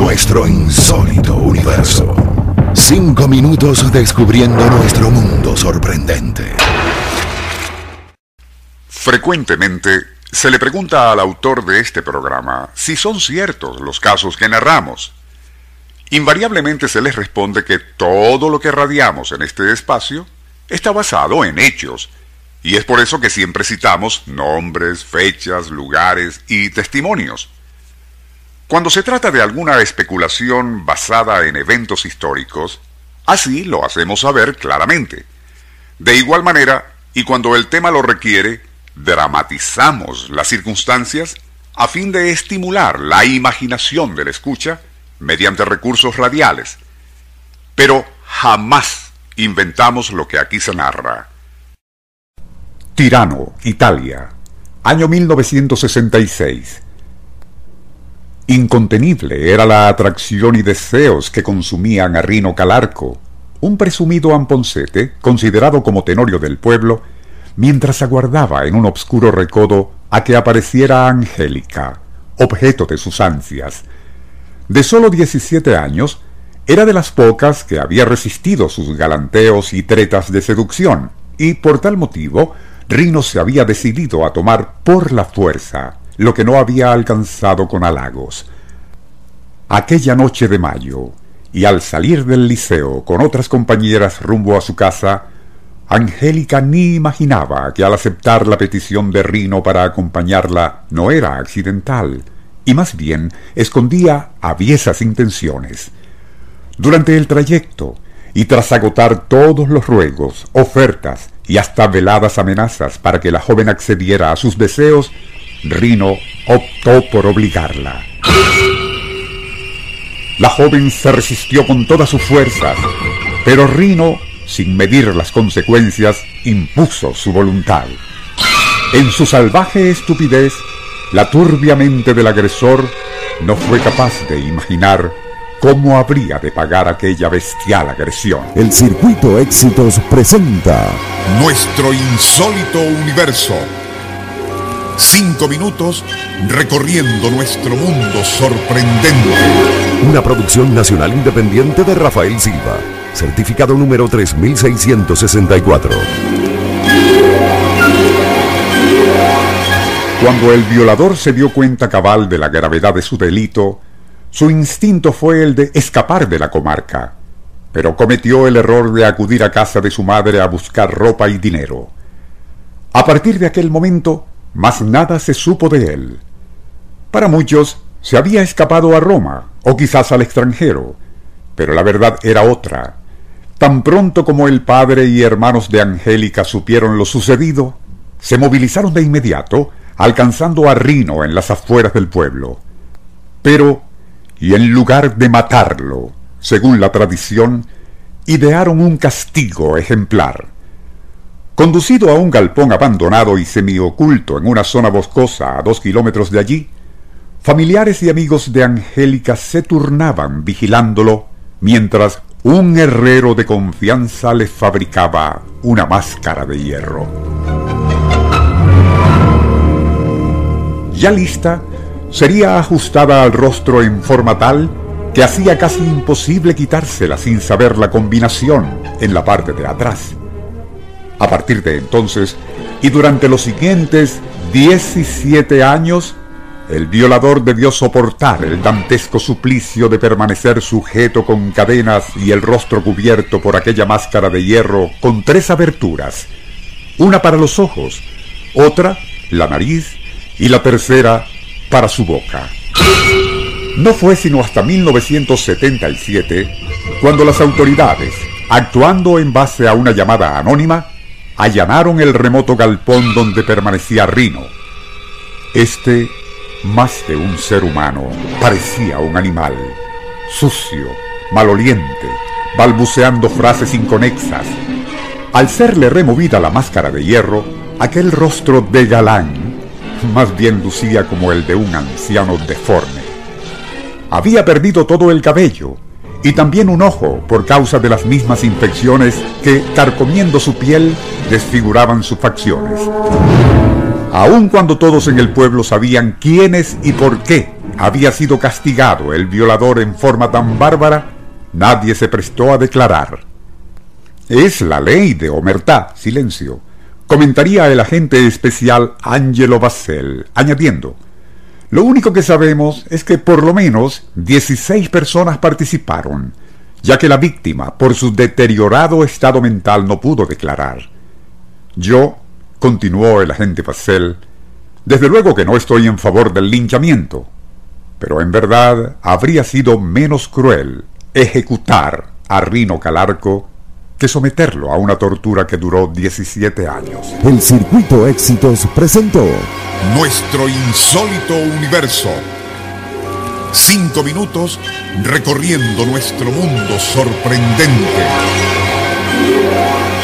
nuestro insólito universo. 5 minutos descubriendo nuestro mundo sorprendente. Frecuentemente se le pregunta al autor de este programa si son ciertos los casos que narramos. Invariablemente se les responde que todo lo que radiamos en este espacio está basado en hechos, y es por eso que siempre citamos nombres, fechas, lugares y testimonios. Cuando se trata de alguna especulación basada en eventos históricos, así lo hacemos saber claramente. De igual manera, y cuando el tema lo requiere, dramatizamos las circunstancias a fin de estimular la imaginación del escucha mediante recursos radiales. Pero jamás inventamos lo que aquí se narra. Tirano, Italia, año 1966. Incontenible era la atracción y deseos que consumían a Rino Calarco, un presumido amponcete considerado como tenorio del pueblo, mientras aguardaba en un obscuro recodo a que apareciera Angélica, objeto de sus ansias. De solo 17 años, era de las pocas que había resistido sus galanteos y tretas de seducción, y por tal motivo, Rino se había decidido a tomar por la fuerza lo que no había alcanzado con halagos. Aquella noche de mayo, y al salir del liceo con otras compañeras rumbo a su casa, Angélica ni imaginaba que al aceptar la petición de Rino para acompañarla no era accidental, y más bien escondía aviesas intenciones. Durante el trayecto, y tras agotar todos los ruegos, ofertas y hasta veladas amenazas para que la joven accediera a sus deseos, Rino optó por obligarla. La joven se resistió con todas sus fuerzas, pero Rino, sin medir las consecuencias, impuso su voluntad. En su salvaje estupidez, la turbia mente del agresor no fue capaz de imaginar cómo habría de pagar aquella bestial agresión. El Circuito Éxitos presenta Nuestro insólito universo. 5 minutos recorriendo nuestro mundo sorprendente. Una producción nacional independiente de Rafael Silva. Certificado número 3664. Cuando el violador se dio cuenta cabal de la gravedad de su delito, su instinto fue el de escapar de la comarca, pero cometió el error de acudir a casa de su madre a buscar ropa y dinero. A partir de aquel momento, más nada se supo de él. Para muchos, se había escapado a Roma, o quizás al extranjero, pero la verdad era otra. Tan pronto como el padre y hermanos de Angélica supieron lo sucedido, se movilizaron de inmediato, alcanzando a Rino en las afueras del pueblo. Pero, y en lugar de matarlo, según la tradición, idearon un castigo ejemplar. Conducido a un galpón abandonado y semioculto en una zona boscosa a 2 kilómetros de allí, familiares y amigos de Angélica se turnaban vigilándolo, mientras un herrero de confianza les fabricaba una máscara de hierro. Ya lista, sería ajustada al rostro en forma tal que hacía casi imposible quitársela sin saber la combinación en la parte de atrás. A partir de entonces, y durante los siguientes 17 años, el violador debió soportar el dantesco suplicio de permanecer sujeto con cadenas y el rostro cubierto por aquella máscara de hierro con 3 aberturas, una para los ojos, otra, la nariz, y la tercera, para su boca. No fue sino hasta 1977 cuando las autoridades, actuando en base a una llamada anónima, allanaron el remoto galpón donde permanecía Rino. Este, más que un ser humano, parecía un animal, sucio, maloliente, balbuceando frases inconexas. Al serle removida la máscara de hierro, aquel rostro de galán más bien lucía como el de un anciano deforme. Había perdido todo el cabello y también un ojo por causa de las mismas infecciones que, carcomiendo su piel, desfiguraban sus facciones. Aun cuando todos en el pueblo sabían quiénes y por qué había sido castigado el violador en forma tan bárbara, nadie se prestó a declarar. Es la ley de omertá, silencio, comentaría el agente especial Angelo Bassel, añadiendo: lo único que sabemos es que por lo menos 16 personas participaron, ya que la víctima, por su deteriorado estado mental, no pudo declarar. Yo, continuó el agente Bassel, desde luego que no estoy en favor del linchamiento, pero en verdad habría sido menos cruel ejecutar a Rino Calarco que someterlo a una tortura que duró 17 años. El Circuito Éxitos presentó Nuestro insólito universo. 5 minutos recorriendo nuestro mundo sorprendente.